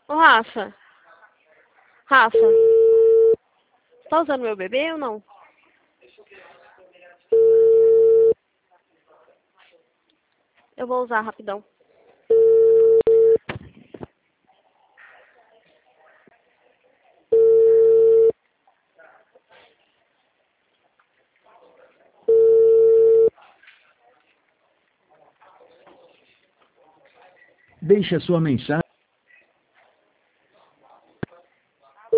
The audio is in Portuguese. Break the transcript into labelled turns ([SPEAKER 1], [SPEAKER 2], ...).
[SPEAKER 1] Ô, Rafa. Rafa, tá usando meu bebê ou não? Eu vou usar rapidão.
[SPEAKER 2] Deixe a sua mensagem.